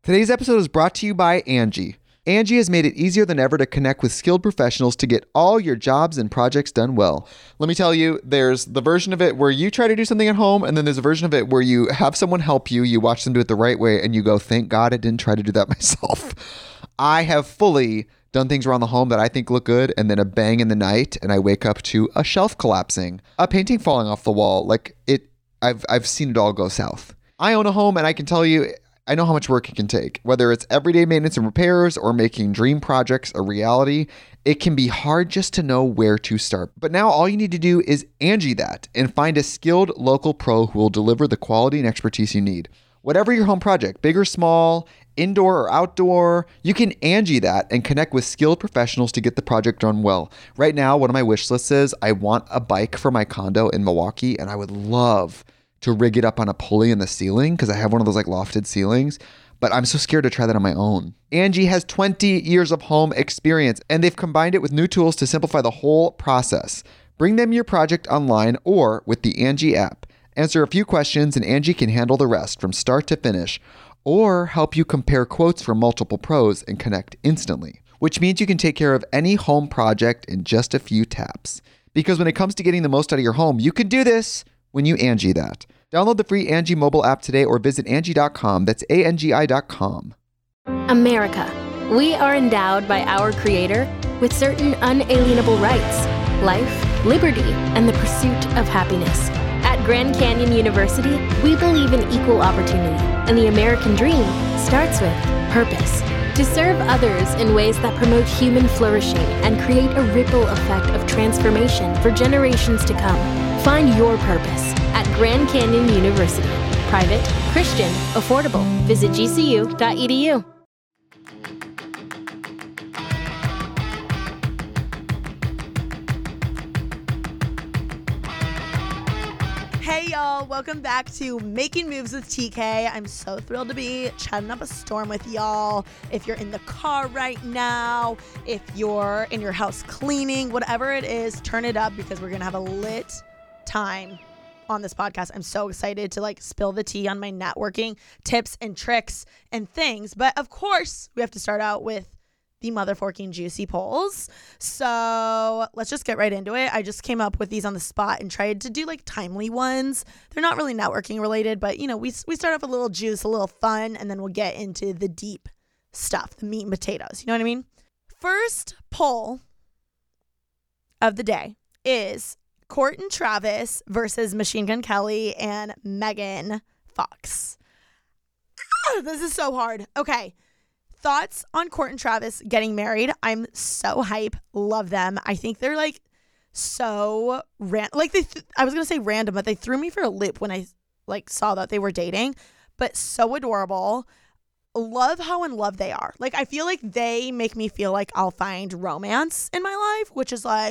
Today's episode is brought to you by Angie. Angie has made it easier than ever to connect with skilled professionals to get all your jobs and projects done well. Let me tell you, there's the version of it where you try to do something at home, and then there's a version of it where you have someone help you, you watch them do it the right way, and you go, thank God I didn't try to do that myself. I have fully done things around the home that I think look good, and then a bang in the night, and I wake up to a shelf collapsing, a painting falling off the wall. I've seen it all go south. I own a home, and I can tell you, I know how much work it can take. Whether it's everyday maintenance and repairs or making dream projects a reality, it can be hard just to know where to start. But now all you need to do is Angie that and find a skilled local pro who will deliver the quality and expertise you need. Whatever your home project, big or small, indoor or outdoor, you can Angie that and connect with skilled professionals to get the project done well. Right now, one of my wish lists is I want a bike for my condo in Milwaukee, and I would love to rig it up on a pulley in the ceiling because I have one of those like lofted ceilings, but I'm so scared to try that on my own. Angie has 20 years of home experience, and they've combined it with new tools to simplify the whole process. Bring them your project online or with the Angie app. Answer a few questions and Angie can handle the rest from start to finish, or help you compare quotes from multiple pros and connect instantly, which means you can take care of any home project in just a few taps. Because when it comes to getting the most out of your home, you can do this when you Angie that. Download the free Angie mobile app today or visit Angie.com. That's ANGI.com. America. We are endowed by our Creator with certain unalienable rights: life, liberty, and the pursuit of happiness. At Grand Canyon University, we believe in equal opportunity, and the American dream starts with purpose. To serve others in ways that promote human flourishing and create a ripple effect of transformation for generations to come. Find your purpose at Grand Canyon University. Private, Christian, affordable. Visit gcu.edu. Hey y'all, welcome back to Making Moves with TK. I'm so thrilled to be chatting up a storm with y'all. If you're in the car right now, if you're in your house cleaning, whatever it is, turn it up because we're gonna have a lit time on this podcast. I'm so excited to spill the tea on my networking tips and tricks and things. But of course, we have to start out with the motherforking juicy polls. So let's just get right into it. I just came up with these on the spot and tried to do timely ones. They're not really networking related, but we start off with a little juice, a little fun, and then we'll get into the deep stuff, the meat and potatoes. You know what I mean? First poll of the day is Courtney Travis versus Machine Gun Kelly and Megan Fox. This is so hard. Okay. Thoughts on Courtney Travis getting married? I'm so hype. Love them. I think they're so I was going to say random, but they threw me for a loop when I saw that they were dating, but so adorable. Love how in love they are. I feel like they make me feel like I'll find romance in my life, which is I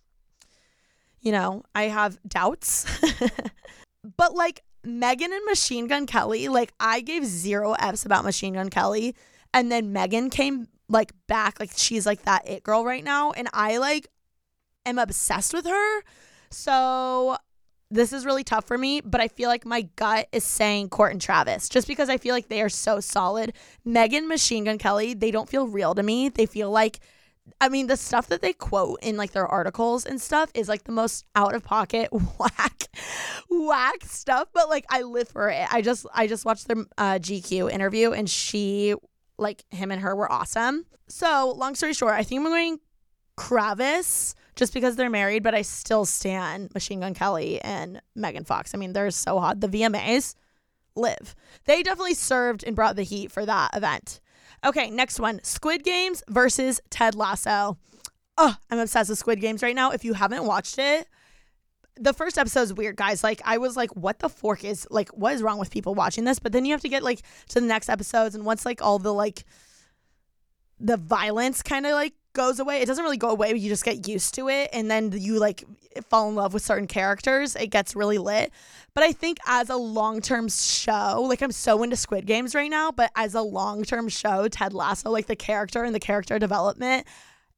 have doubts. But Megan and Machine Gun Kelly, I gave 0 Fs about Machine Gun Kelly. And then Megan came back, she's that it girl right now. And I am obsessed with her. So this is really tough for me, but I feel like my gut is saying Courtney Travis just because I feel like they are so solid. Megan, Machine Gun Kelly, they don't feel real to me. They feel the stuff that they quote in their articles and stuff is the most out of pocket whack stuff. But I live for it. I just watched their GQ interview and she him and her were awesome. So long story short, I think I'm going Travis just because they're married, but I still stan Machine Gun Kelly and Megan Fox. They're so hot. The VMAs live. They definitely served and brought the heat for that event. Okay, next one. Squid Games versus Ted Lasso. Oh, I'm obsessed with Squid Games right now. If you haven't watched it, the first episode is weird, guys. I was what the fork is, what is wrong with people watching this? But then you have to get to the next episodes, and once all the violence kind of goes away, it doesn't really go away, but you just get used to it, and then you fall in love with certain characters. It gets really lit. But I think as a long-term show, I'm so into Squid Games right now, but as a long-term show, Ted Lasso, the character and the character development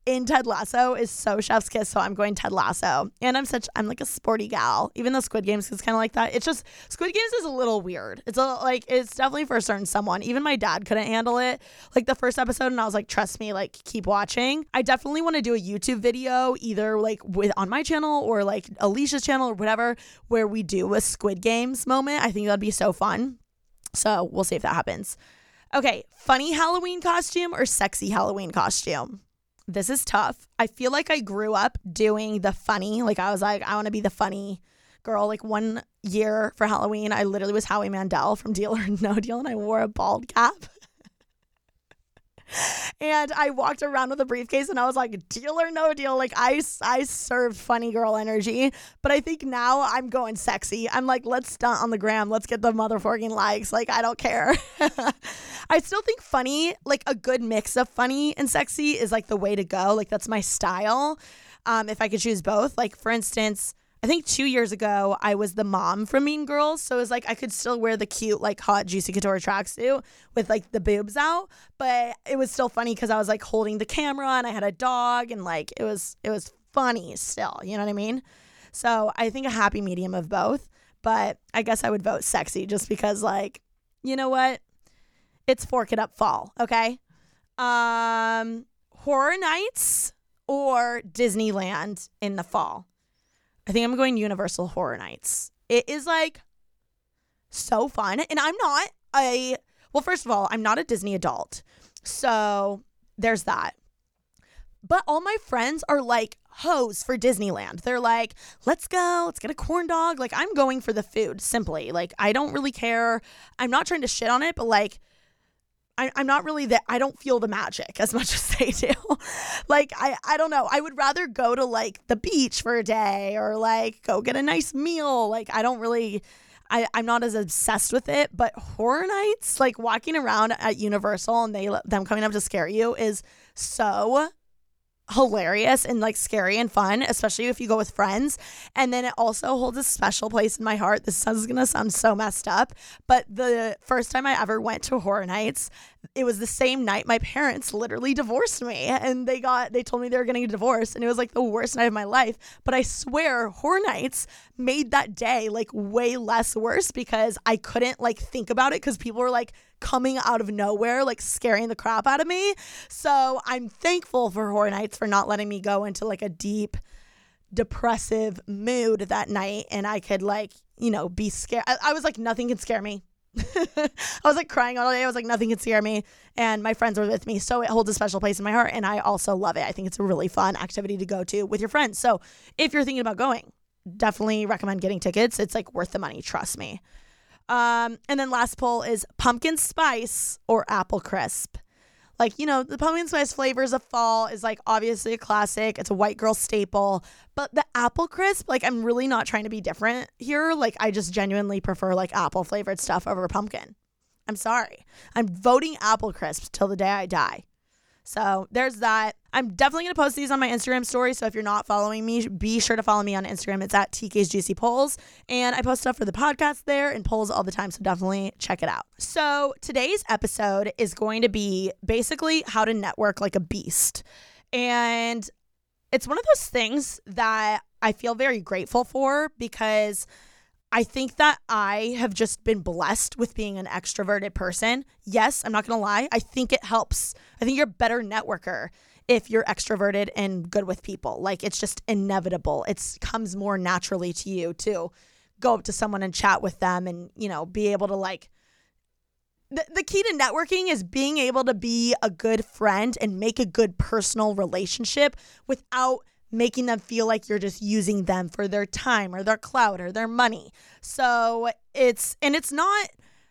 in Ted Lasso is so chef's kiss, so I'm going Ted Lasso. And I'm like a sporty gal, even though Squid Games is kind of like that. It's just, Squid Games is a little weird. It's it's definitely for a certain someone. Even my dad couldn't handle it, like the first episode, and I was like, trust me, like keep watching. I definitely want to do a YouTube video, either like on my channel or like Alicia's channel or whatever, where we do a Squid Games moment. I think that'd be so fun. So we'll see if that happens. Okay, funny Halloween costume or sexy Halloween costume? This is tough. I feel like I grew up doing the funny. Like I was like, I want to be the funny girl. Like one year for Halloween, I literally was Howie Mandel from Deal or No Deal, and I wore a bald cap. And I walked around with a briefcase and I was like, Deal or No Deal. Like I served funny girl energy. But I think now I'm going sexy. I'm like, let's stunt on the gram. Let's get the motherfucking likes. Like, I don't care. I still think funny, like a good mix of funny and sexy is like the way to go. Like that's my style. If I could choose both. Like for instance, I think 2 years ago, I was the mom from Mean Girls. So it was like I could still wear the cute, like hot, juicy couture tracksuit with like the boobs out. But it was still funny because I was like holding the camera and I had a dog and like it was funny still. You know what I mean? So I think a happy medium of both. But I guess I would vote sexy just because like, you know what? It's Fork It Up fall. Okay. Horror Nights or Disneyland in the fall? I think I'm going Universal Horror Nights. It is like so fun. And well, first of all, I'm not a Disney adult. So there's that. But all my friends are like hoes for Disneyland. They're like, let's go, let's get a corn dog. Like I'm going for the food simply. Like I don't really care. I'm not trying to shit on it, but like, I'm not really that. I don't feel the magic as much as they do. Like, I don't know. I would rather go to like the beach for a day or like go get a nice meal. Like, I don't really, I'm not as obsessed with it. But Horror Nights, like walking around at Universal and them coming up to scare you is so hilarious and like scary and fun, especially if you go with friends. And then it also holds a special place in my heart. This is gonna sound so messed up, but the first time I ever went to Horror Nights, it was the same night my parents literally divorced me, and they told me they were getting a divorce, and it was like the worst night of my life. But I swear Horror Nights made that day like way less worse because I couldn't like think about it because people were like coming out of nowhere, like scaring the crap out of me. So I'm thankful for Horror Nights for not letting me go into like a deep depressive mood that night, and I could like, you know, be scared. I was like, nothing can scare me. I was like crying all day. I was like, nothing can scare me. And my friends were with me. So it holds a special place in my heart. And I also love it. I think it's a really fun activity to go to with your friends. So if you're thinking about going, definitely recommend getting tickets. It's like worth the money. Trust me. And then last poll is pumpkin spice or apple crisp. Like, you know, the pumpkin spice flavors of fall is like obviously a classic. It's a white girl staple. But the apple crisp, like I'm really not trying to be different here. Like I just genuinely prefer like apple flavored stuff over pumpkin. I'm sorry. I'm voting apple crisp till the day I die. So there's that. I'm definitely going to post these on my Instagram story. So if you're not following me, be sure to follow me on Instagram. It's at TK's Juicy Polls. And I post stuff for the podcast there and polls all the time. So definitely check it out. So today's episode is going to be basically how to network like a beast. And it's one of those things that I feel very grateful for because I think that I have just been blessed with being an extroverted person. Yes, I'm not going to lie. I think it helps. I think you're a better networker if you're extroverted and good with people. Like it's just inevitable. It comes more naturally to you to go up to someone and chat with them and, you know, be able to like, the key to networking is being able to be a good friend and make a good personal relationship without making them feel like you're just using them for their time or their clout or their money. So it's not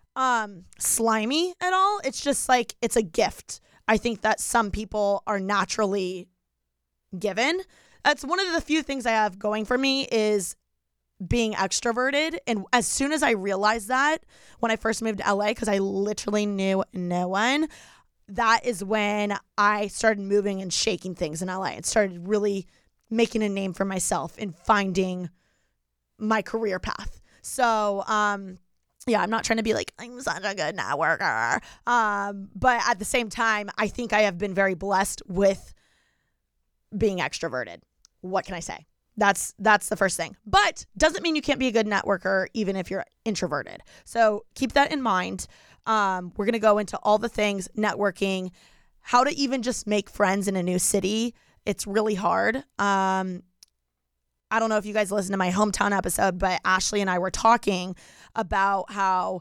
slimy at all. It's just like, it's a gift. I think that some people are naturally given. That's one of the few things I have going for me is being extroverted. And as soon as I realized that when I first moved to LA, because I literally knew no one, that is when I started moving and shaking things in LA and started really making a name for myself and finding my career path. So, yeah, I'm not trying to be like, I'm such a good networker. But at the same time, I think I have been very blessed with being extroverted. What can I say? That's the first thing. But doesn't mean you can't be a good networker even if you're introverted. So keep that in mind. We're going to go into all the things, networking, how to even just make friends in a new city. It's really hard. I don't know if you guys listened to my hometown episode, but Ashley and I were talking about how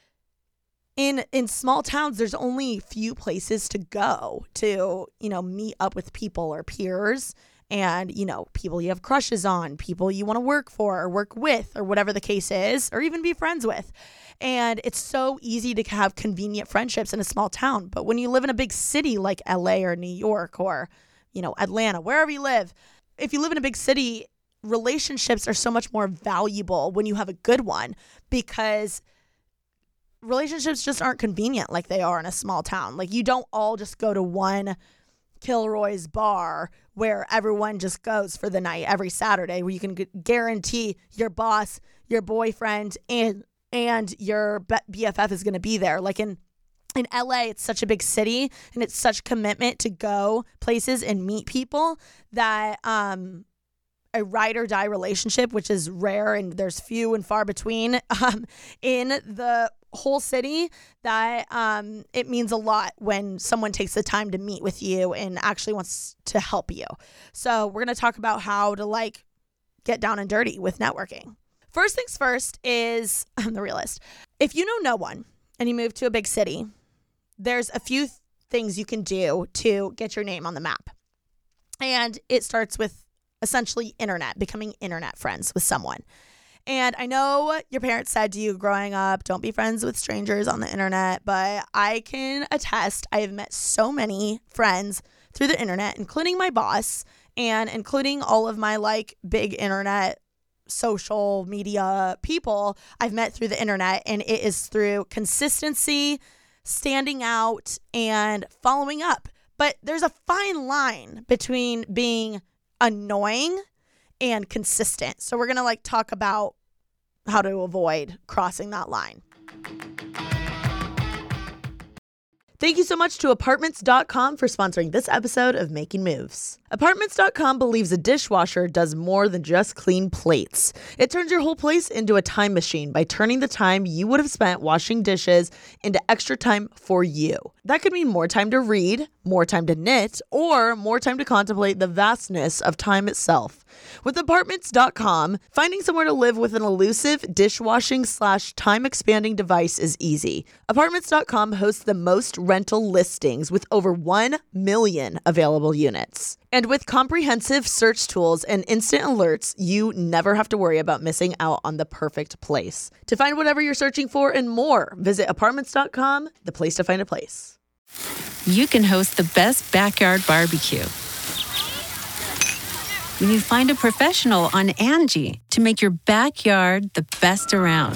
in small towns, there's only few places to go to, meet up with people or peers and, people you have crushes on, people you want to work for or work with or whatever the case is, or even be friends with. And it's so easy to have convenient friendships in a small town. But when you live in a big city like LA or New York or, Atlanta, wherever you live, if you live in a big city, relationships are so much more valuable when you have a good one, because relationships just aren't convenient like they are in a small town. Like, you don't all just go to one Kilroy's bar where everyone just goes for the night every Saturday, where you can guarantee your boss, your boyfriend, and your BFF is going to be there. Like in LA, it's such a big city and it's such commitment to go places and meet people that a ride or die relationship, which is rare and there's few and far between in the whole city, that it means a lot when someone takes the time to meet with you and actually wants to help you. So we're going to talk about how to get down and dirty with networking. First things first is, I'm the realist. If you know no one and you move to a big city, there's a few things you can do to get your name on the map. And it starts with essentially becoming internet friends with someone. And I know your parents said to you growing up, don't be friends with strangers on the internet, but I can attest, I have met so many friends through the internet, including my boss and including all of my big internet social media people I've met through the internet. And it is through consistency, standing out, and following up. But there's a fine line between being annoying and consistent. So we're going to talk about how to avoid crossing that line. Thank you so much to Apartments.com for sponsoring this episode of Making Moves. Apartments.com believes a dishwasher does more than just clean plates. It turns your whole place into a time machine by turning the time you would have spent washing dishes into extra time for you. That could mean more time to read, more time to knit, or more time to contemplate the vastness of time itself. With Apartments.com, finding somewhere to live with an elusive dishwashing/time expanding device is easy. Apartments.com hosts the most rental listings with over 1 million available units. And with comprehensive search tools and instant alerts, you never have to worry about missing out on the perfect place. To find whatever you're searching for and more, visit Apartments.com, the place to find a place. You can host the best backyard barbecue when you find a professional on Angie to make your backyard the best around.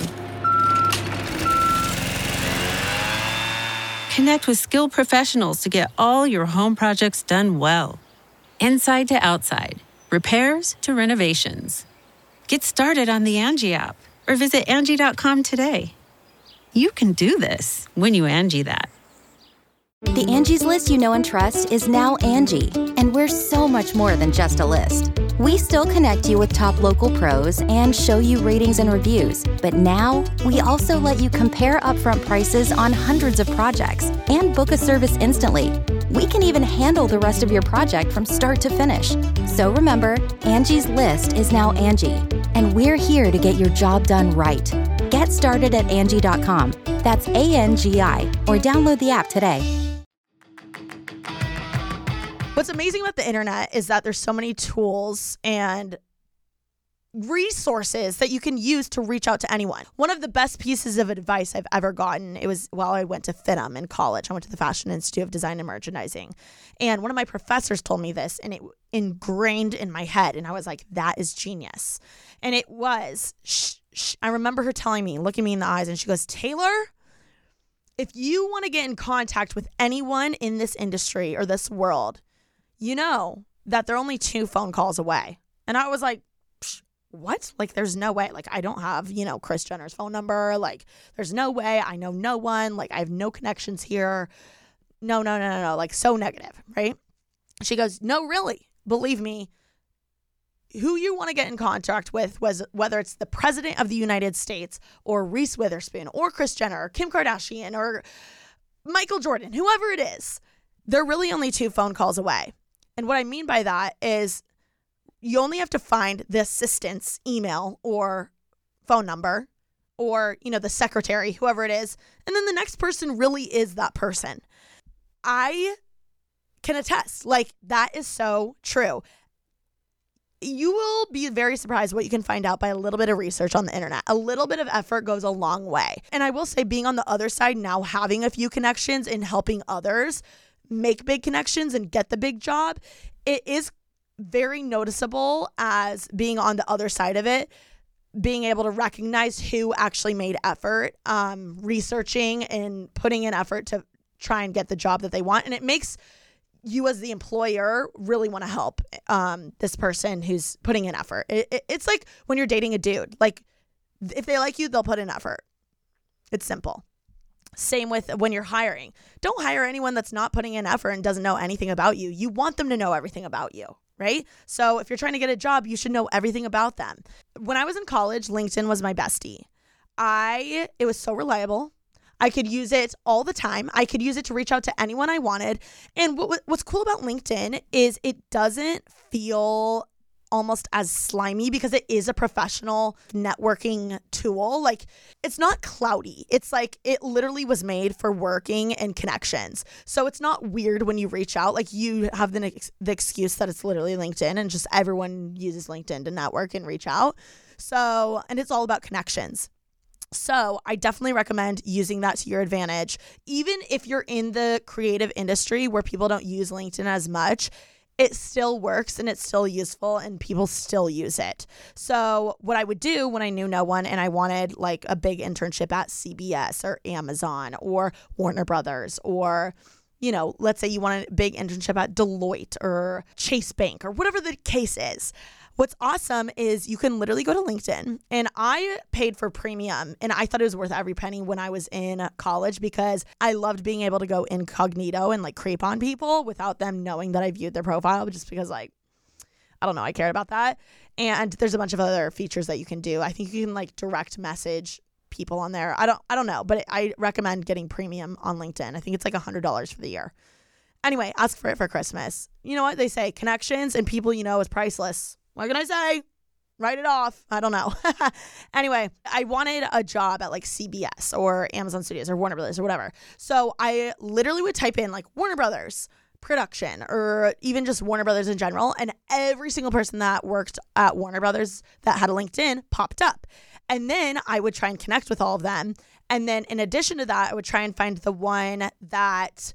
Connect with skilled professionals to get all your home projects done well. Inside to outside, repairs to renovations. Get started on the Angie app or visit Angie.com today. You can do this when you Angie that. The Angie's List you know and trust is now Angie, and we're so much more than just a list. We still connect you with top local pros and show you ratings and reviews, but now we also let you compare upfront prices on hundreds of projects and book a service instantly. We can even handle the rest of your project from start to finish. So remember, Angie's List is now Angie, and we're here to get your job done right. Get started at Angie.com. That's ANGI, or download the app today. What's amazing about the internet is that there's so many tools and resources that you can use to reach out to anyone. One of the best pieces of advice I've ever gotten, it was while I went to FINM in college. I went to the Fashion Institute of Design and Merchandising. And one of my professors told me this, and it ingrained in my head. And I was like, that is genius. And it was, I remember her telling me, looking me in the eyes, and she goes, Taylor, if you want to get in contact with anyone in this industry or this world, you know that they're only 2 phone calls away. And I was like, what? There's no way. I don't have, Kris Jenner's phone number. There's no way. I know no one. I have no connections here. No. So negative, right? She goes, no, really. believe me, who you want to get in contact with, was whether it's the president of the United States or Reese Witherspoon or Kris Jenner or Kim Kardashian or Michael Jordan, whoever it is, they're really only 2 phone calls away. And what I mean by that is you only have to find the assistant's email or phone number or, the secretary, whoever it is. And then the next person really is that person. I can attest, that is so true. You will be very surprised what you can find out by a little bit of research on the internet. A little bit of effort goes a long way. And I will say, being on the other side now, having a few connections and helping others make big connections and get the big job, it is very noticeable as being on the other side of it, being able to recognize who actually made effort, researching and putting in effort to try and get the job that they want. And it makes you as the employer really want to help this person who's putting in effort. It's like when you're dating a dude. If they like you, they'll put in effort. It's simple. Same with when you're hiring. Don't hire anyone that's not putting in effort and doesn't know anything about you. You want them to know everything about you, right? So if you're trying to get a job, you should know everything about them. When I was in college, LinkedIn was my bestie. It was so reliable. I could use it all the time. I could use it to reach out to anyone I wanted. And what's cool about LinkedIn is it doesn't feel almost as slimy because it is a professional networking tool. It's not cloudy. It's it literally was made for working and connections. So it's not weird when you reach out. You have the excuse that it's literally LinkedIn and just everyone uses LinkedIn to network and reach out. So, and it's all about connections. So I definitely recommend using that to your advantage. Even if you're in the creative industry where people don't use LinkedIn as much, it still works and it's still useful and people still use it. So what I would do when I knew no one and I wanted a big internship at CBS or Amazon or Warner Brothers, or, let's say you wanted a big internship at Deloitte or Chase Bank or whatever the case is. What's awesome is you can literally go to LinkedIn, and I paid for premium and I thought it was worth every penny when I was in college because I loved being able to go incognito and creep on people without them knowing that I viewed their profile, just because I don't know, I cared about that. And there's a bunch of other features that you can do. I think you can direct message people on there. I don't know, but I recommend getting premium on LinkedIn. I think it's $100 for the year. Anyway, ask for it for Christmas. You know what they say? Connections and people is priceless. What can I say? Write it off. I don't know. Anyway, I wanted a job at CBS or Amazon Studios or Warner Brothers or whatever. So I literally would type in Warner Brothers production or even just Warner Brothers in general. And every single person that worked at Warner Brothers that had a LinkedIn popped up. And then I would try and connect with all of them. And then in addition to that, I would try and find the one that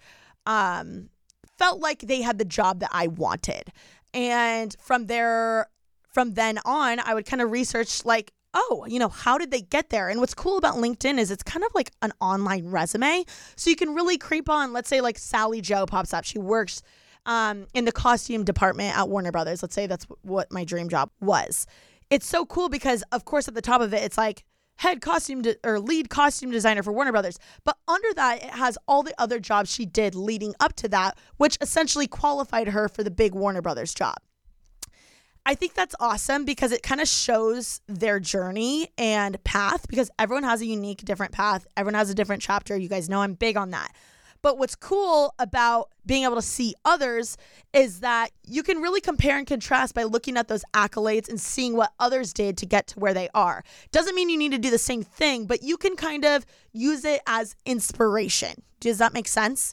felt like they had the job that I wanted. And from then on, I would kind of research how did they get there? And what's cool about LinkedIn is it's kind of like an online resume. So you can really creep on, let's say Sally Joe pops up. She works in the costume department at Warner Brothers. Let's say that's what my dream job was. It's so cool because, of course, at the top of it, it's head costume or lead costume designer for Warner Brothers. But under that, it has all the other jobs she did leading up to that, which essentially qualified her for the big Warner Brothers job. I think that's awesome because it kind of shows their journey and path, because everyone has a unique, different path. Everyone has a different chapter. You guys know I'm big on that. But what's cool about being able to see others is that you can really compare and contrast by looking at those accolades and seeing what others did to get to where they are. Doesn't mean you need to do the same thing, but you can kind of use it as inspiration. Does that make sense?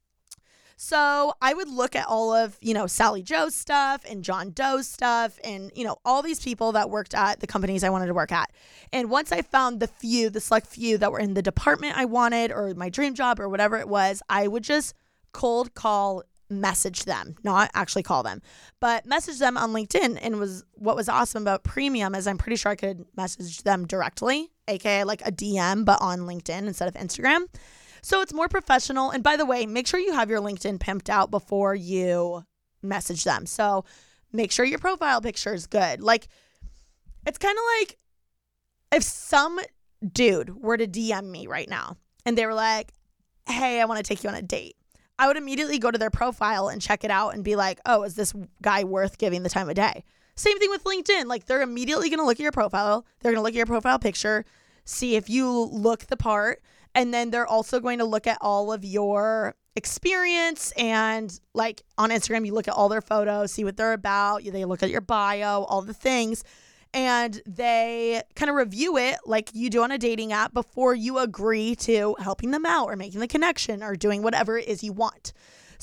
So I would look at all of, Sally Joe's stuff and John Doe's stuff and, all these people that worked at the companies I wanted to work at. And once I found the select few that were in the department I wanted or my dream job or whatever it was, I would just cold call, message them, not actually call them, but message them on LinkedIn. And what was awesome about premium is I'm pretty sure I could message them directly, aka a DM, but on LinkedIn instead of Instagram. So it's more professional. And by the way, make sure you have your LinkedIn pimped out before you message them. So make sure your profile picture is good. It's kind of like if some dude were to DM me right now and they were like, hey, I want to take you on a date. I would immediately go to their profile and check it out and be like, oh, is this guy worth giving the time of day? Same thing with LinkedIn. Like, they're immediately going to look at your profile. They're going to look at your profile picture, see if you look the part. And then they're also going to look at all of your experience. And like on Instagram, you look at all their photos, see what they're about. They look at your bio, all the things. And they kind of review it like you do on a dating app before you agree to helping them out or making the connection or doing whatever it is you want.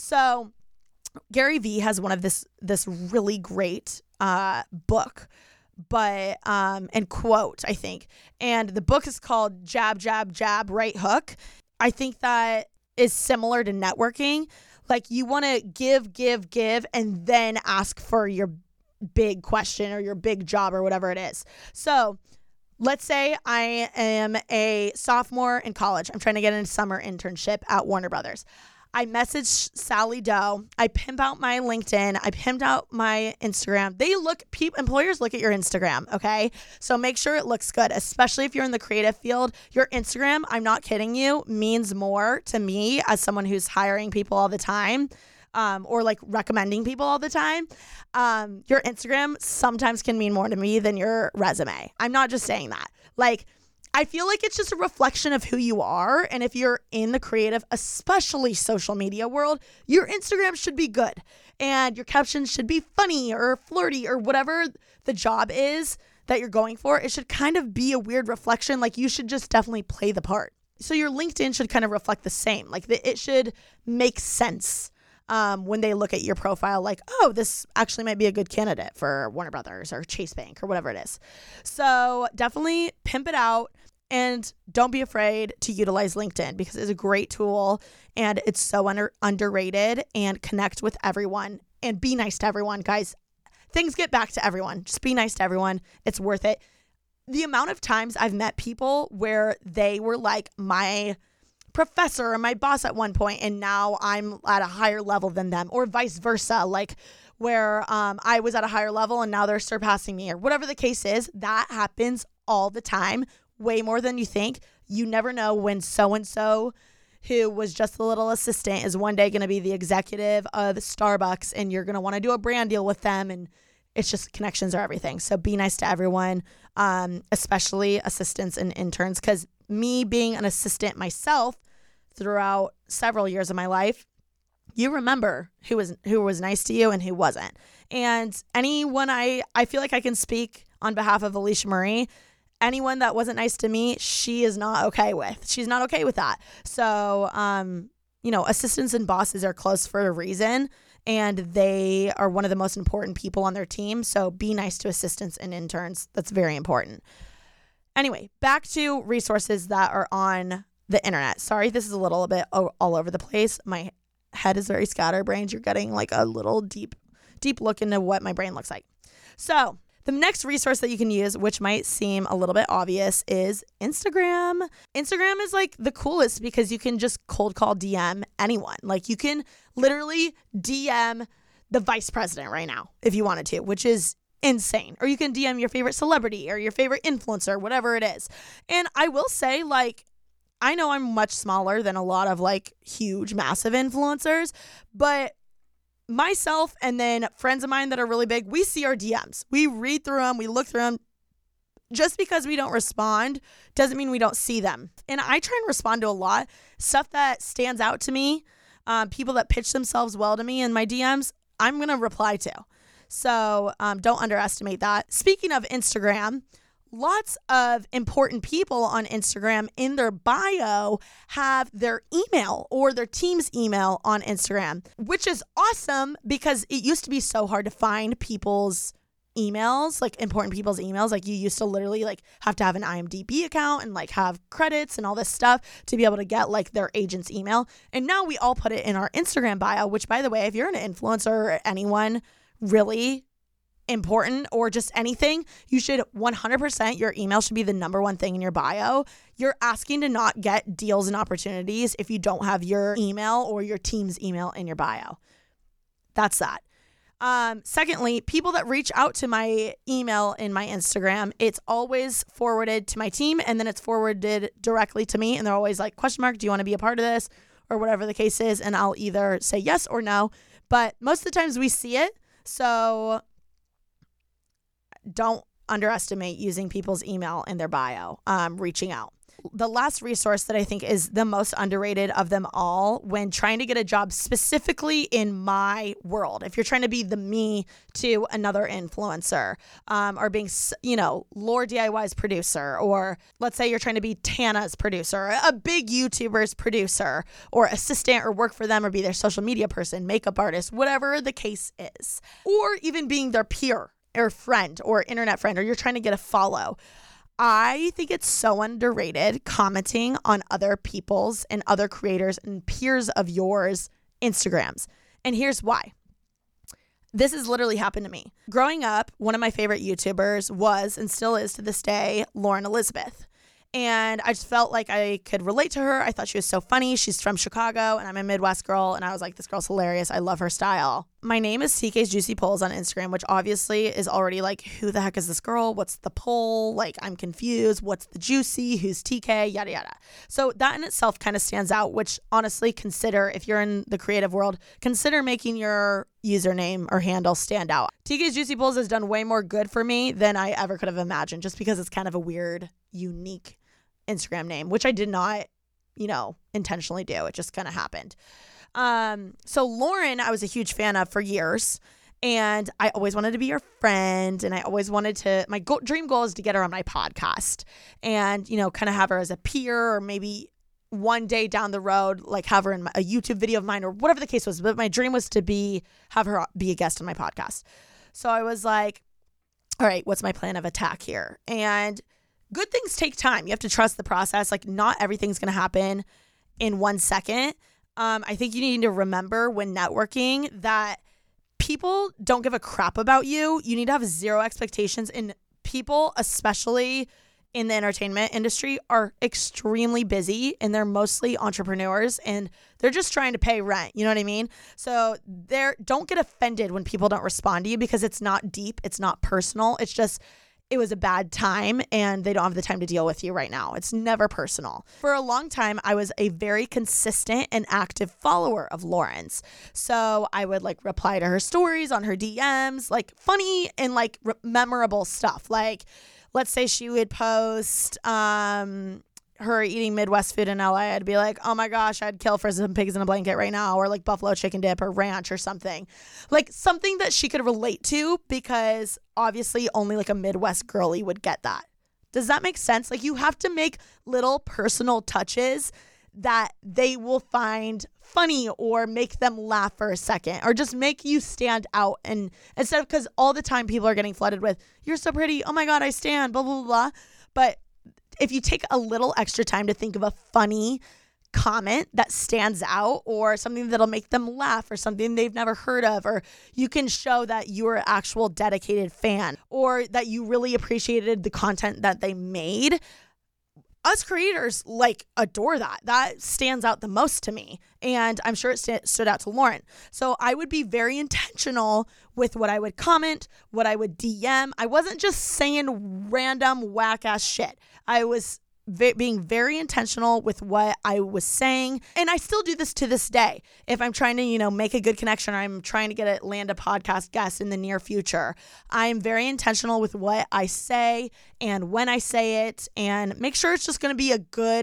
So Gary Vee has one of this really great book, but and quote, I think. And the book is called Jab, Jab, Jab, Right Hook. I think that is similar to networking. Like, you want to give, and then ask for your big question or your big job or whatever it is. So let's say I am a sophomore in college. I'm trying to get a summer internship at Warner Brothers. I message Sally Doe. I pimp out my LinkedIn. I pimped out my Instagram. Employers look at your Instagram, okay? So make sure it looks good, especially if you're in the creative field. Your Instagram, I'm not kidding you, means more to me as someone who's hiring people all the time. Or like recommending people all the time. Your Instagram sometimes can mean more to me than your resume. I'm not just saying that. Like, I feel like it's just a reflection of who you are. And if you're in the creative, especially social media world, your Instagram should be good. And your captions should be funny or flirty or whatever the job is that you're going for. It should kind of be a weird reflection. Like, you should just definitely play the part. So your LinkedIn should kind of reflect the same. Like, it should make sense. When they look at your profile, like, oh, this actually might be a good candidate for Warner Brothers or Chase Bank or whatever it is. So definitely pimp it out, and don't be afraid to utilize LinkedIn because it's a great tool and it's so underrated. And connect with everyone and be nice to everyone, guys. Things get back to everyone. Just be nice to everyone. It's worth it. The amount of times I've met people where they were like my professor or my boss at one point, and now I'm at a higher level than them, or vice versa, like where I was at a higher level and now they're surpassing me, or whatever the case is. That happens all the time, way more than you think. You never know when so-and-so who was just a little assistant is one day going to be the executive of Starbucks, and you're going to want to do a brand deal with them. And it's just, connections are everything. So be nice to everyone, especially assistants and interns, because me being an assistant myself throughout several years of my life, you remember who was nice to you and who wasn't. And anyone I feel like I can speak on behalf of Alicia Marie, anyone that wasn't nice to me, she is not okay with. She's not okay with that. So, assistants and bosses are close for a reason, and they are one of the most important people on their team. So be nice to assistants and interns. That's very important. Anyway, back to resources that are on the internet. Sorry, this is a little bit all over the place. My head is very scatterbrained. You're getting like a little deep look into what my brain looks like. So the next resource that you can use, which might seem a little bit obvious, is Instagram. Instagram is like the coolest because you can just cold call DM anyone. Like, you can literally DM the vice president right now if you wanted to, which is insane. Or you can DM your favorite celebrity or your favorite influencer, whatever it is. And I will say, like, I know I'm much smaller than a lot of like huge, massive influencers, but myself and then friends of mine that are really big, we see our DMs. We read through them. We look through them. Just because we don't respond doesn't mean we don't see them. And I try and respond to a lot. Stuff that stands out to me, people that pitch themselves well to me in my DMs, I'm going to reply to. So don't underestimate that. Speaking of Instagram, lots of important people on Instagram in their bio have their email or their team's email on Instagram, which is awesome because it used to be so hard to find people's emails, like important people's emails. Like, you used to literally like have to have an IMDb account and like have credits and all this stuff to be able to get like their agent's email. And now we all put it in our Instagram bio, which, by the way, if you're an influencer or anyone really important or just anything, you should 100%, your email should be the number one thing in your bio. You're asking to not get deals and opportunities if you don't have your email or your team's email in your bio. That's that. Secondly, people that reach out to my email in my Instagram, it's always forwarded to my team and then it's forwarded directly to me. And they're always like, question mark, do you want to be a part of this? or whatever the case is, and I'll either say yes or no. But most of the times we see it, so don't underestimate using people's email in their bio, reaching out. The last resource that I think is the most underrated of them all when trying to get a job specifically in my world, if you're trying to be the me to another influencer, or being, Lore DIY's producer, or let's say you're trying to be Tana's producer, a big YouTuber's producer, or assistant, or work for them, or be their social media person, makeup artist, whatever the case is, or even being their peer or friend or internet friend, or you're trying to get a follow. I think it's so underrated commenting on other people's and other creators and peers of yours Instagrams. And here's why. This has literally happened to me. Growing up, one of my favorite YouTubers was, and still is to this day, Lauren Elizabeth. And I just felt like I could relate to her. I thought she was so funny. She's from Chicago, and I'm a Midwest girl. And I was like, this girl's hilarious. I love her style. My name is TK's Juicy Polls on Instagram, which obviously is already like, who the heck is this girl? What's the poll? Like, I'm confused. What's the juicy? Who's TK? Yada, yada. So that in itself kind of stands out, which honestly consider, if you're in the creative world, consider making your username or handle stand out. TK's Juicy Polls has done way more good for me than I ever could have imagined, just because it's kind of a weird, unique Instagram name, which I did not, intentionally do. It just kind of happened. So Lauren, I was a huge fan of for years, and I always wanted to be her friend, and I always wanted to, my dream goal is to get her on my podcast and, kind of have her as a peer, or maybe one day down the road, like have her in a YouTube video of mine, or whatever the case was. But my dream was to have her be a guest on my podcast. So I was like, all right, what's my plan of attack here? And good things take time. You have to trust the process. Like, not everything's going to happen in 1 second. I think you need to remember when networking that people don't give a crap about you. You need to have zero expectations. And people, especially in the entertainment industry, are extremely busy, and they're mostly entrepreneurs, and they're just trying to pay rent. You know what I mean? So don't get offended when people don't respond to you, because it's not deep. It's not personal. It's just, it was a bad time and they don't have the time to deal with you right now. It's never personal. For a long time, I was a very consistent and active follower of Lauren's. So I would reply to her stories on her DMs, funny and memorable stuff. Let's say she would post her eating Midwest food in LA. I'd be like, oh my gosh, I'd kill for some pigs in a blanket right now, or buffalo chicken dip or ranch or something. Something that she could relate to, because obviously only a Midwest girly would get that. Does that make sense? You have to make little personal touches that they will find funny, or make them laugh for a second, or just make you stand out. And instead of, because all the time people are getting flooded with, you're so pretty, oh my God, I stand, blah, blah, blah. But if you take a little extra time to think of a funny comment that stands out, or something that'll make them laugh, or something they've never heard of, or you can show that you're an actual dedicated fan, or that you really appreciated the content that they made, us creators adore that. That stands out the most to me. And I'm sure it stood out to Lauren. So I would be very intentional with what I would comment, what I would DM. I wasn't just saying random whack ass shit. I was being very intentional with what I was saying. And I still do this to this day. If I'm trying to, make a good connection, or I'm trying to land a podcast guest in the near future, I'm very intentional with what I say and when I say it, and make sure it's just going to be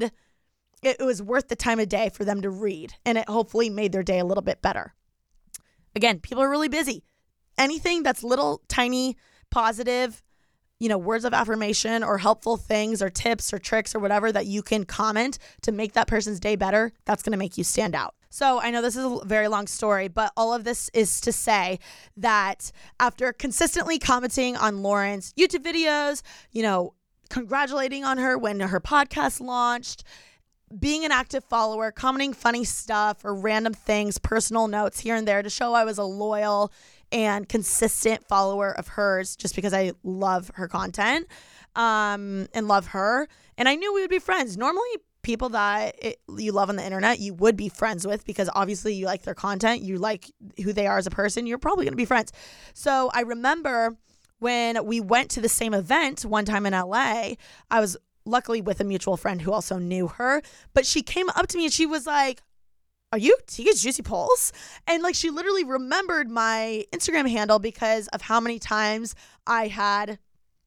it was worth the time of day for them to read. And it hopefully made their day a little bit better. Again, people are really busy. Anything that's little, tiny, positive, words of affirmation, or helpful things, or tips, or tricks, or whatever that you can comment to make that person's day better, that's going to make you stand out. So I know this is a very long story, but all of this is to say that after consistently commenting on Lauren's YouTube videos, congratulating on her when her podcast launched, being an active follower, commenting funny stuff or random things, personal notes here and there to show I was a loyal and consistent follower of hers, just because I love her content and love her. And I knew we would be friends. Normally, people that you love on the internet, you would be friends with, because obviously you like their content, you like who they are as a person, you're probably going to be friends. So I remember when we went to the same event one time in LA, I was luckily with a mutual friend who also knew her, but she came up to me and she was like, are you Tiga's Juicy Pulse? And like, she literally remembered my Instagram handle because of how many times I had,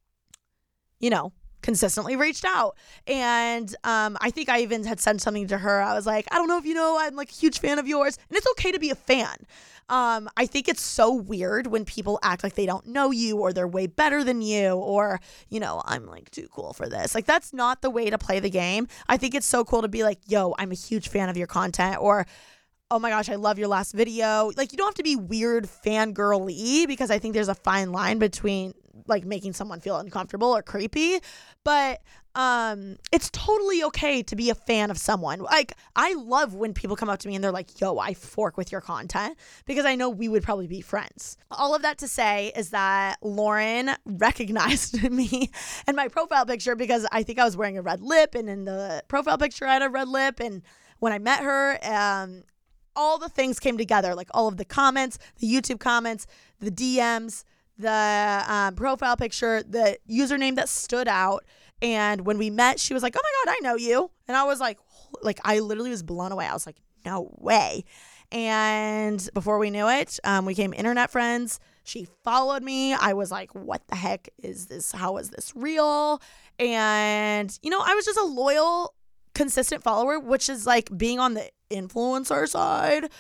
consistently reached out. And I think I even had sent something to her. I was like, I don't know if you know, I'm like a huge fan of yours. And it's okay to be a fan. I think it's so weird when people act like they don't know you or they're way better than you or, I'm like too cool for this. Like, that's not the way to play the game. I think it's so cool to be like, yo, I'm a huge fan of your content, or, oh my gosh, I love your last video. Like, you don't have to be weird fangirl-y, because I think there's a fine line between like making someone feel uncomfortable or creepy, but it's totally okay to be a fan of someone. Like, I love when people come up to me and they're like, yo, I fork with your content, because I know we would probably be friends. All of that to say is that Lauren recognized me and my profile picture, because I think I was wearing a red lip, and in the profile picture I had a red lip, and when I met her, all the things came together, like all of the comments, the YouTube comments, the DMs, the profile picture, the username that stood out. And when we met, she was like, oh my God, I know you. And I was like, I literally was blown away. I was like, no way. And before we knew it, we became internet friends. She followed me. I was like, what the heck is this? How is this real? And, I was just a loyal, consistent follower, which is like being on the influencer side.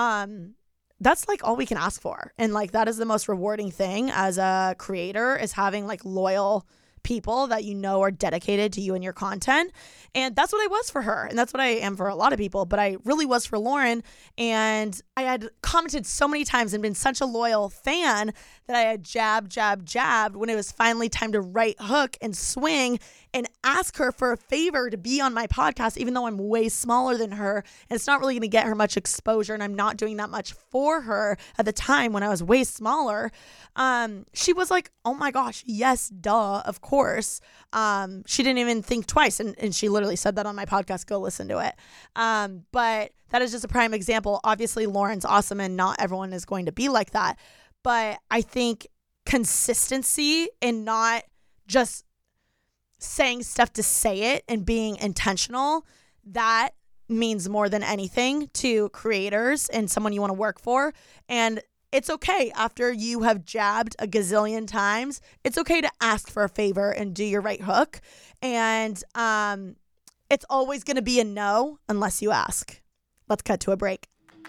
That's like all we can ask for. And like, that is the most rewarding thing as a creator, is having like loyal people that are dedicated to you and your content. And that's what I was for her. And that's what I am for a lot of people. But I really was for Lauren. And I had commented so many times and been such a loyal fan that I had jabbed when it was finally time to right hook and swing and ask her for a favor to be on my podcast, even though I'm way smaller than her. And it's not really going to get her much exposure. And I'm not doing that much for her at the time when I was way smaller. She was like, oh my gosh, yes, duh, of course. She didn't even think twice. And she literally said that on my podcast. Go listen to it. But that is just a prime example. Obviously, Lauren's awesome, and not everyone is going to be like that. But I think consistency and not just saying stuff to say it and being intentional, that means more than anything to creators and someone you want to work for. And it's okay, after you have jabbed a gazillion times, it's okay to ask for a favor and do your right hook. And it's always going to be a no unless you ask. Let's cut to a break.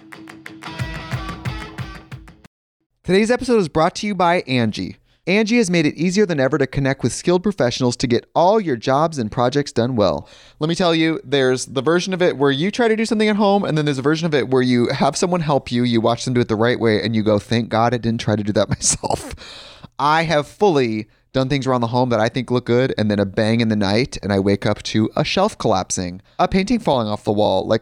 Today's episode is brought to you by Angie. Angie has made it easier than ever to connect with skilled professionals to get all your jobs and projects done well. Let me tell you, there's the version of it where you try to do something at home, and then there's a version of it where you have someone help you, you watch them do it the right way, and you go, thank God I didn't try to do that myself. I have fully done things around the home that I think look good, and then a bang in the night, and I wake up to a shelf collapsing, a painting falling off the wall.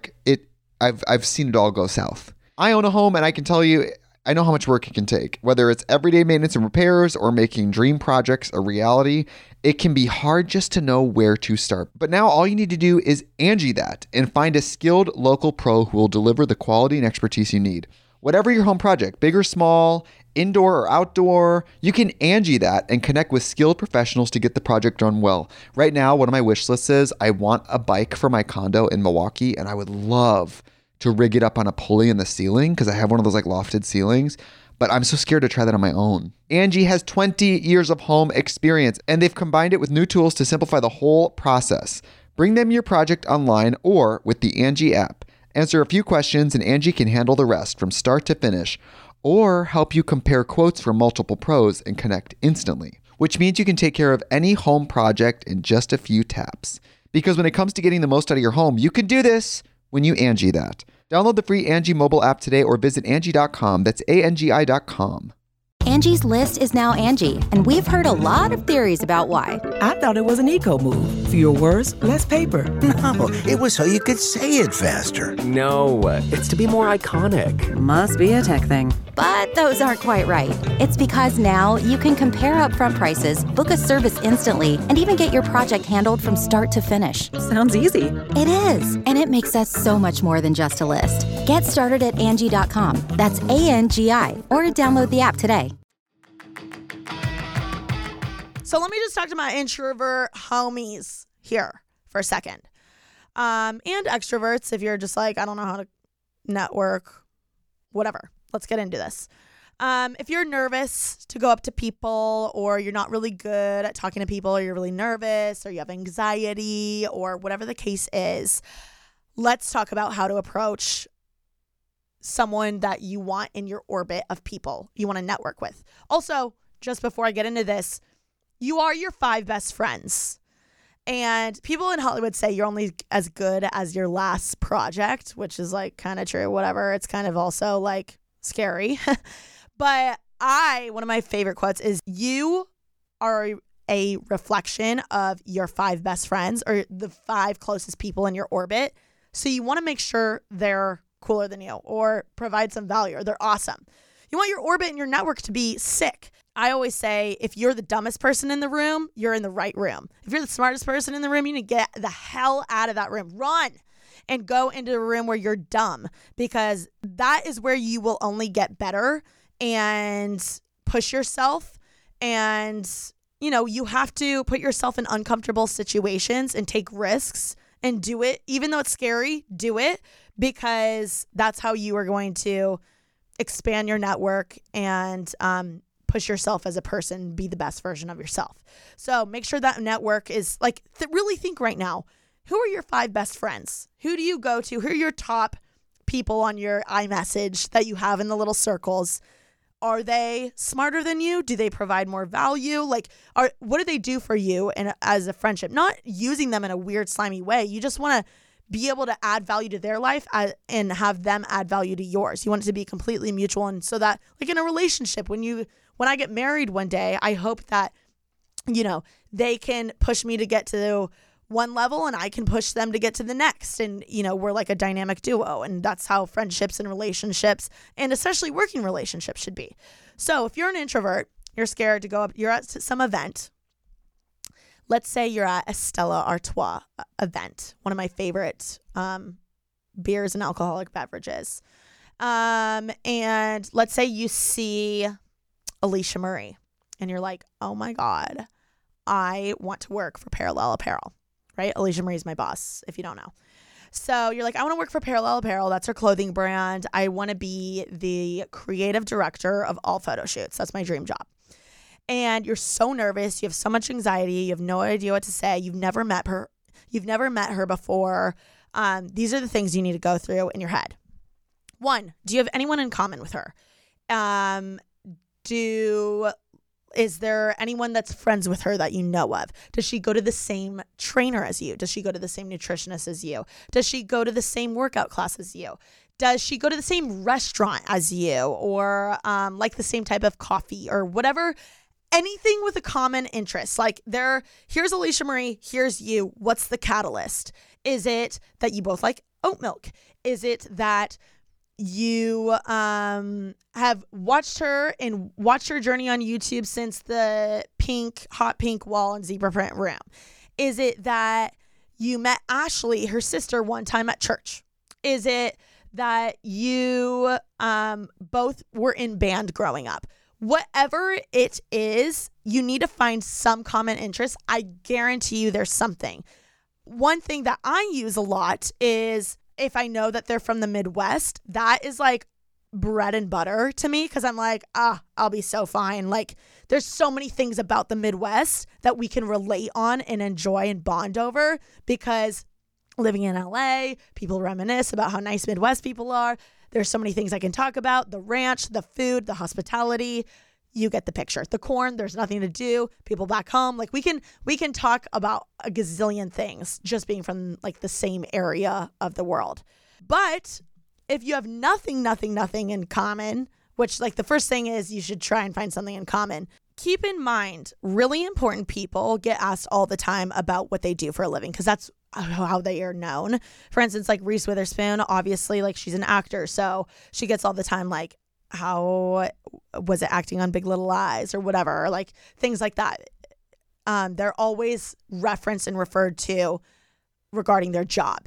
I've seen it all go south. I own a home, and I can tell you, I know how much work it can take. Whether it's everyday maintenance and repairs or making dream projects a reality, it can be hard just to know where to start. But now all you need to do is Angie that and find a skilled local pro who will deliver the quality and expertise you need. Whatever your home project, big or small, indoor or outdoor, you can Angie that and connect with skilled professionals to get the project done well. Right now, one of my wish lists is I want a bike for my condo in Milwaukee, and I would love to rig it up on a pulley in the ceiling because I have one of those like lofted ceilings, but I'm so scared to try that on my own. Angie has 20 years of home experience, and they've combined it with new tools to simplify the whole process. Bring them your project online or with the Angie app. Answer a few questions and Angie can handle the rest from start to finish, or help you compare quotes from multiple pros and connect instantly, which means you can take care of any home project in just a few taps. Because when it comes to getting the most out of your home, you can do this when you Angie that. Download the free Angie mobile app today or visit Angie.com. That's ANGI.com. Angie's List is now Angie, and we've heard a lot of theories about why. I thought it was an eco move. Fewer words, less paper. No, it was so you could say it faster. No, it's to be more iconic. Must be a tech thing. But those aren't quite right. It's because now you can compare upfront prices, book a service instantly, and even get your project handled from start to finish. Sounds easy. It is, and it makes us so much more than just a list. Get started at Angie.com. That's ANGI, or download the app today. So let me just talk to my introvert homies here for a second. And extroverts, if you're just like, I don't know how to network, whatever. Let's get into this. If you're nervous to go up to people, or you're not really good at talking to people, or you're really nervous, or you have anxiety, or whatever the case is, let's talk about how to approach someone that you want in your orbit of people you want to network with. Also, just before I get into this, you are your 5 best friends. And people in Hollywood say you're only as good as your last project, which is like kind of true, whatever. It's kind of also like scary. But one of my favorite quotes is, you are a reflection of your 5 best friends, or the 5 closest people in your orbit. So you want to make sure they're cooler than you, or provide some value, or they're awesome. You want your orbit and your network to be sick. I always say, if you're the dumbest person in the room, you're in the right room. If you're the smartest person in the room, you need to get the hell out of that room. Run and go into a room where you're dumb, because that is where you will only get better and push yourself. And, you know, you have to put yourself in uncomfortable situations and take risks and do it. Even though it's scary, do it, because that's how you are going to expand your network and push yourself as a person, be the best version of yourself. So make sure that network is like, really think right now, who are your 5 best friends? Who do you go to? Who are your top people on your iMessage that you have in the little circles? Are they smarter than you? Do they provide more value? Like, what do they do for you and as a friendship? Not using them in a weird, slimy way. You just want to be able to add value to their life and have them add value to yours. You want it to be completely mutual. And so that, like in a relationship, when I get married one day, I hope that, you know, they can push me to get to one level and I can push them to get to the next. And, you know, we're like a dynamic duo. And that's how friendships and relationships, and especially working relationships, should be. So if you're an introvert, you're scared to go up, you're at some event. Let's say you're at a Stella Artois event, one of my favorite beers and alcoholic beverages. And let's say you see Alicia Murray and you're like, oh my God, I want to work for Parallel Apparel, right? Alicia Murray is my boss, if you don't know. So you're like, I want to work for Parallel Apparel. That's her clothing brand. I want to be the creative director of all photo shoots. That's my dream job. And you're so nervous. You have so much anxiety. You have no idea what to say. You've never met her. You've never met her before. These are the things you need to go through in your head. 1, do you have anyone in common with her? Is there anyone that's friends with her that you know of? Does she go to the same trainer as you? Does she go to the same nutritionist as you? Does she go to the same workout class as you? Does she go to the same restaurant as you, or like the same type of coffee or whatever? Anything with a common interest. Like, here's Alicia Murray, here's you. What's the catalyst? Is it that you both like oat milk? Is it that you have watched her and watched her journey on YouTube since the hot pink wall and zebra print room? Is it that you met Ashley, her sister, one time at church? Is it that you both were in band growing up? Whatever it is, you need to find some common interest. I guarantee you there's something. One thing that I use a lot is, if I know that they're from the Midwest, that is like bread and butter to me, because I'm like, I'll be so fine. Like, there's so many things about the Midwest that we can relate on and enjoy and bond over, because living in LA, people reminisce about how nice Midwest people are. There's so many things I can talk about. The ranch, the food, the hospitality. You get the picture. The corn, there's nothing to do. People back home. Like, we can talk about a gazillion things just being from like the same area of the world. But if you have nothing in common, which, like, the first thing is you should try and find something in common. Keep in mind, really important people get asked all the time about what they do for a living, because that's how they are known. For instance, like Reese Witherspoon, obviously, like, she's an actor, so she gets all the time, like, how was it acting on Big Little Lies or whatever, or like things like that. They're always referenced and referred to regarding their job.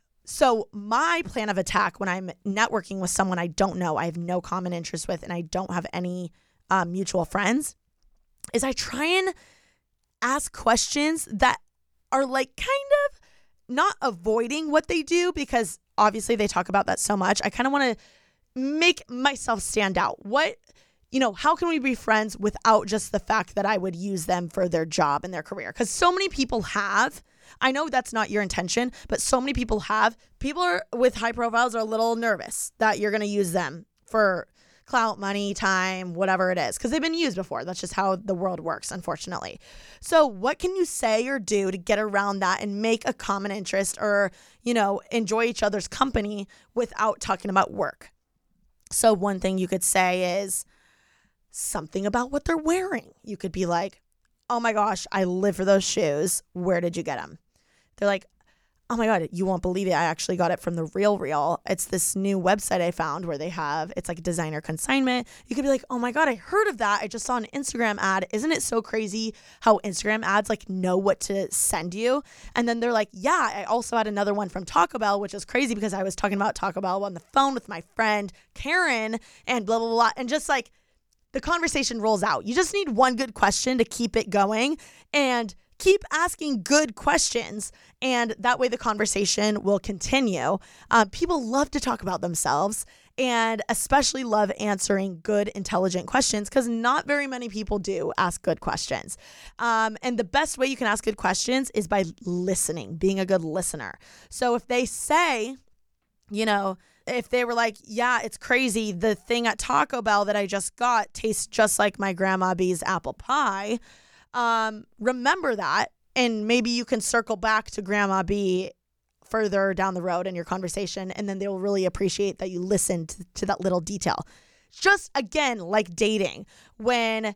So my plan of attack when I'm networking with someone I don't know, I have no common interest with, and I don't have any mutual friends, is I try and ask questions that are like kind of not avoiding what they do, because obviously they talk about that so much. I kind of want to make myself stand out. How can we be friends without just the fact that I would use them for their job and their career? Because so many people have. I know that's not your intention, but so many people have. People with high profiles are a little nervous that you're going to use them for clout, money, time, whatever it is, because they've been used before. That's just how the world works, unfortunately. So what can you say or do to get around that and make a common interest or, enjoy each other's company without talking about work? So one thing you could say is something about what they're wearing. You could be like, oh my gosh, I live for those shoes. Where did you get them? They're like, oh my God, you won't believe it. I actually got it from The RealReal. It's this new website I found where it's like a designer consignment. You could be like, oh my God, I heard of that. I just saw an Instagram ad. Isn't it so crazy how Instagram ads like know what to send you? And then they're like, yeah, I also had another one from Taco Bell, which is crazy because I was talking about Taco Bell on the phone with my friend Karen and blah, blah, blah. And just like the conversation rolls out. You just need one good question to keep it going and keep asking good questions, and that way the conversation will continue. People love to talk about themselves and especially love answering good, intelligent questions because not very many people do ask good questions. And the best way you can ask good questions is by listening, being a good listener. So if they say, if they were like, yeah, it's crazy, the thing at Taco Bell that I just got tastes just like my Grandma B's apple pie, remember that, and maybe you can circle back to Grandma B further down the road in your conversation, and then they'll really appreciate that you listened to that little detail. Just again, like dating, when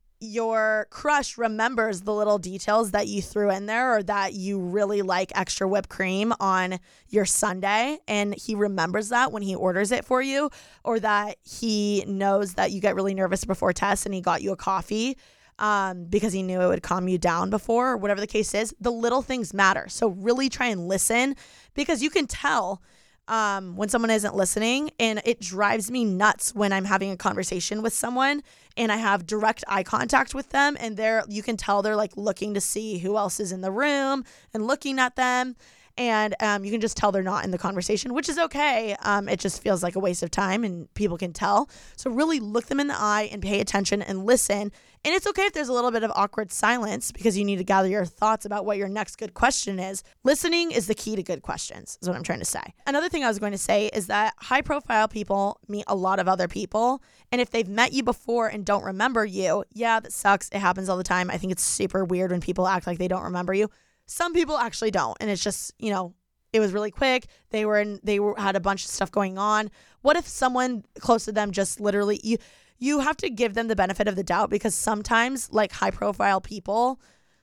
your crush remembers the little details that you threw in there, or that you really like extra whipped cream on your sundae, and he remembers that when he orders it for you, or that he knows that you get really nervous before tests and he got you a coffee because he knew it would calm you down before, or whatever the case is. The little things matter. So really try and listen, because you can tell when someone isn't listening, and it drives me nuts when I'm having a conversation with someone and I have direct eye contact with them, and you can tell they're like looking to see who else is in the room and looking at them. And you can just tell they're not in the conversation, which is okay. It just feels like a waste of time, and people can tell. So really look them in the eye and pay attention and listen. And it's okay if there's a little bit of awkward silence because you need to gather your thoughts about what your next good question is. Listening is the key to good questions, is what I'm trying to say. Another thing I was going to say is that high-profile people meet a lot of other people. And if they've met you before and don't remember you, yeah, that sucks. It happens all the time. I think it's super weird when people act like they don't remember you. Some people actually don't. And it's just, it was really quick. They had a bunch of stuff going on. What if someone close to them just literally, you have to give them the benefit of the doubt, because sometimes like high profile people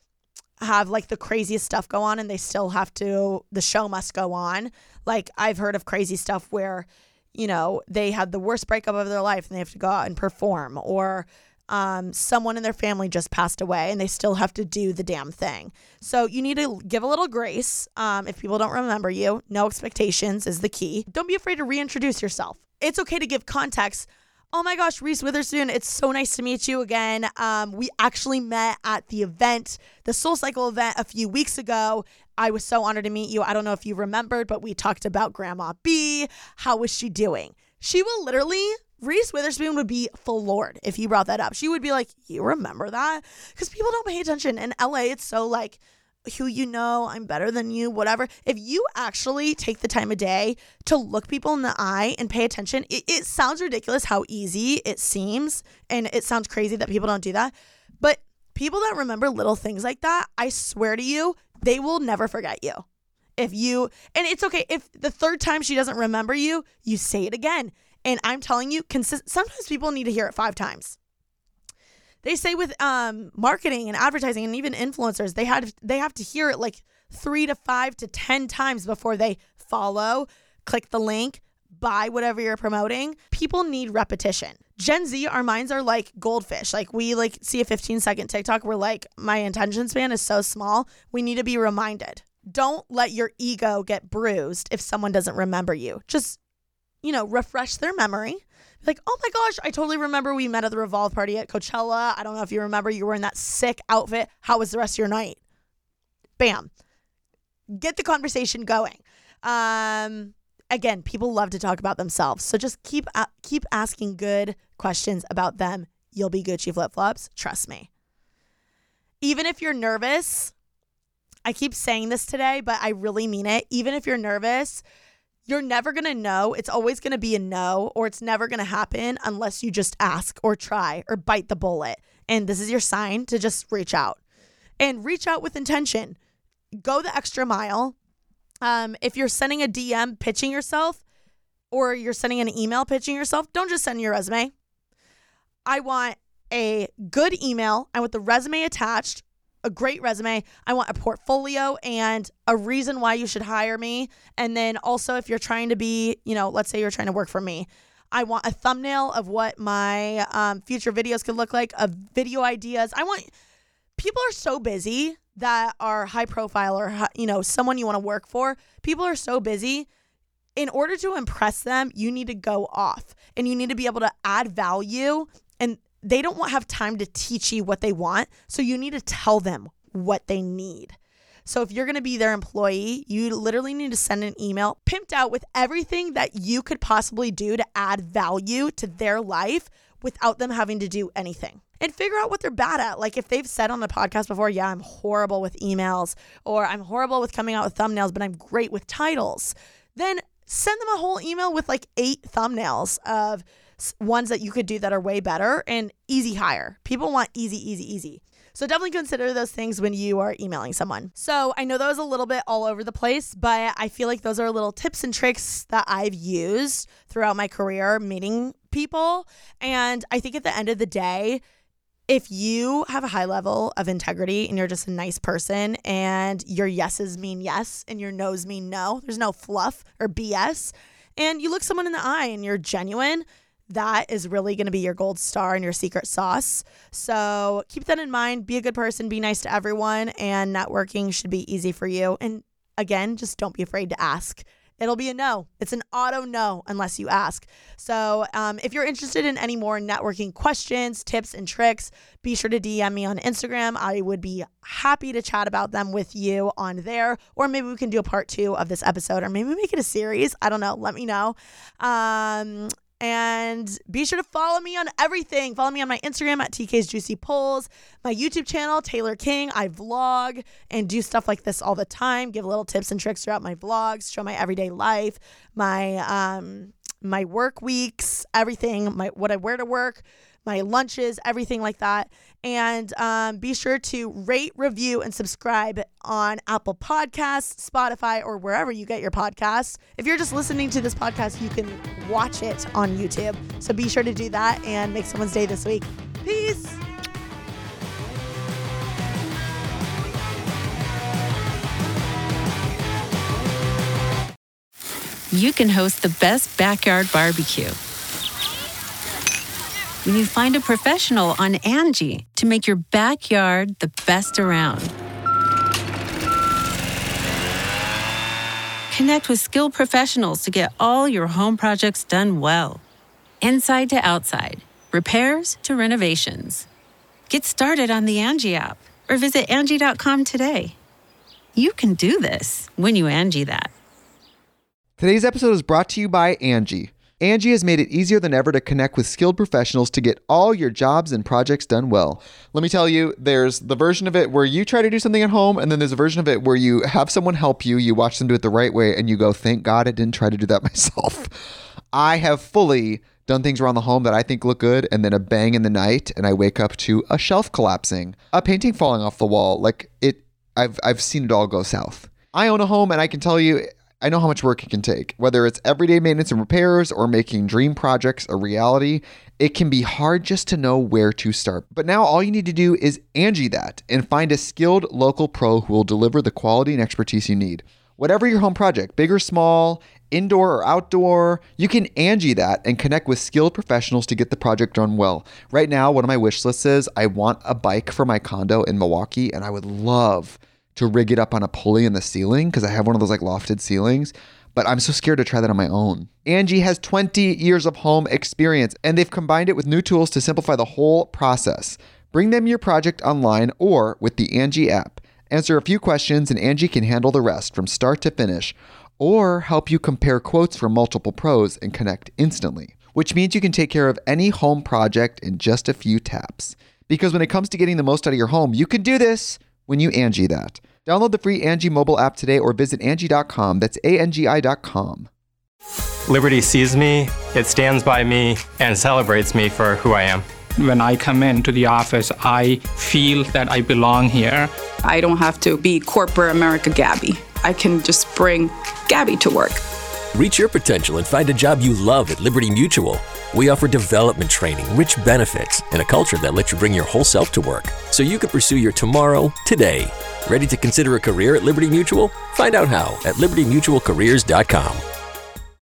have like the craziest stuff go on and they still have to, the show must go on. Like I've heard of crazy stuff where, they had the worst breakup of their life and they have to go out and perform, or someone in their family just passed away and they still have to do the damn thing. So you need to give a little grace. If people don't remember you, no expectations is the key. Don't be afraid to reintroduce yourself. It's okay to give context. Oh my gosh, Reese Witherspoon, it's so nice to meet you again. We actually met at the event, the SoulCycle event a few weeks ago. I was so honored to meet you. I don't know if you remembered, but we talked about Grandma B. How was she doing? She will literally, Reese Witherspoon would be floored if you brought that up. She would be like, you remember that? Because people don't pay attention. In LA, it's so like, who you know, I'm better than you, whatever. If you actually take the time of day to look people in the eye and pay attention, it sounds ridiculous how easy it seems. And it sounds crazy that people don't do that. But people that remember little things like that, I swear to you, they will never forget you. And it's okay. If the third time she doesn't remember you, you say it again. And I'm telling you, sometimes people need to hear it 5 times. They say with marketing and advertising and even influencers, they have to hear it like 3 to 5 to 10 times before they follow, click the link, buy whatever you're promoting. People need repetition. Gen Z, our minds are like goldfish. Like we like see a 15-second TikTok. We're like, my attention span is so small. We need to be reminded. Don't let your ego get bruised if someone doesn't remember you. Just, refresh their memory. Like, oh my gosh, I totally remember we met at the Revolve party at Coachella. I don't know if you remember, you were in that sick outfit. How was the rest of your night? Bam. Get the conversation going. again, people love to talk about themselves. So just keep asking good questions about them. You'll be Gucci flip-flops. Trust me. Even if you're nervous, I keep saying this today, but I really mean it. Even if you're nervous, you're never going to know. It's always going to be a no, or it's never going to happen unless you just ask or try or bite the bullet. And this is your sign to just reach out. And reach out with intention. Go the extra mile. If you're sending a DM pitching yourself, or you're sending an email pitching yourself, don't just send your resume. I want a good email. I want the resume attached, a great resume. I want a portfolio and a reason why you should hire me. And then also, if you're trying to be, let's say you're trying to work for me, I want a thumbnail of what my future videos could look like, of video ideas. People are so busy that are high profile, or, someone you want to work for. People are so busy. In order to impress them, you need to go off and you need to be able to add value, and they don't have time to teach you what they want. So you need to tell them what they need. So if you're going to be their employee, you literally need to send an email pimped out with everything that you could possibly do to add value to their life without them having to do anything. And figure out what they're bad at. Like if they've said on the podcast before, yeah, I'm horrible with emails, or I'm horrible with coming out with thumbnails, but I'm great with titles, then send them a whole email with like 8 thumbnails of ones that you could do that are way better, and easy hire. People want easy. So definitely consider those things when you are emailing someone. So I know that was a little bit all over the place, but I feel like those are little tips and tricks that I've used throughout my career meeting people. And I think at the end of the day, if you have a high level of integrity and you're just a nice person and your yeses mean yes and your no's mean no, there's no fluff or BS, and you look someone in the eye and you're genuine, that is really going to be your gold star and your secret sauce. So keep that in mind. Be a good person. Be nice to everyone. And networking should be easy for you. And again, just don't be afraid to ask. It'll be a no. It's an auto no unless you ask. So if you're interested in any more networking questions, tips, and tricks, be sure to DM me on Instagram. I would be happy to chat about them with you on there. Or maybe we can do a part 2 of this episode, or maybe make it a series. I don't know. Let me know. And be sure to follow me on everything. Follow me on my Instagram at TK's Juicy Pulls, my YouTube channel, Taylor King. I vlog and do stuff like this all the time. Give little tips and tricks throughout my vlogs, show my everyday life, my work weeks, everything, what I wear to work, my lunches, everything like that. And be sure to rate, review, and subscribe on Apple Podcasts, Spotify, or wherever you get your podcasts. If you're just listening to this podcast, you can watch it on YouTube. So be sure to do that and make someone's day this week. Peace. You can host the best backyard barbecue when you find a professional on Angie to make your backyard the best around. Connect with skilled professionals to get all your home projects done well. Inside to outside, repairs to renovations. Get started on the Angie app or visit Angie.com today. You can do this when you Angie that. Today's episode is brought to you by Angie. Angie has made it easier than ever to connect with skilled professionals to get all your jobs and projects done well. Let me tell you, there's the version of it where you try to do something at home, and then there's a version of it where you have someone help you, you watch them do it the right way, and you go, thank God I didn't try to do that myself. I have fully done things around the home that I think look good, and then a bang in the night, and I wake up to a shelf collapsing, a painting falling off the wall. I've seen it all go south. I own a home, and I can tell you, I know how much work it can take. Whether it's everyday maintenance and repairs or making dream projects a reality, it can be hard just to know where to start. But now all you need to do is Angie that and find a skilled local pro who will deliver the quality and expertise you need. Whatever your home project, big or small, indoor or outdoor, you can Angie that and connect with skilled professionals to get the project done well. Right now, one of my wish lists is I want a bike for my condo in Milwaukee, and I would love to rig it up on a pulley in the ceiling because I have one of those like lofted ceilings, but I'm so scared to try that on my own. Angie has 20 years of home experience, and they've combined it with new tools to simplify the whole process. Bring them your project online or with the Angie app. Answer a few questions and Angie can handle the rest from start to finish. or help you compare quotes from multiple pros and connect instantly, which means you can take care of any home project in just a few taps. Because when it comes to getting the most out of your home, you can do this when you Angie that. Download the free Angie mobile app today or visit Angie.com. That's ANGI.com. Liberty sees me, it stands by me, and celebrates me for who I am. When I come into the office, I feel that I belong here. I don't have to be corporate America Gabby. I can just bring Gabby to work. Reach your potential and find a job you love at Liberty Mutual. We offer development training, rich benefits, and a culture that lets you bring your whole self to work, so you can pursue your tomorrow today. Ready to consider a career at Liberty Mutual? Find out how at libertymutualcareers.com.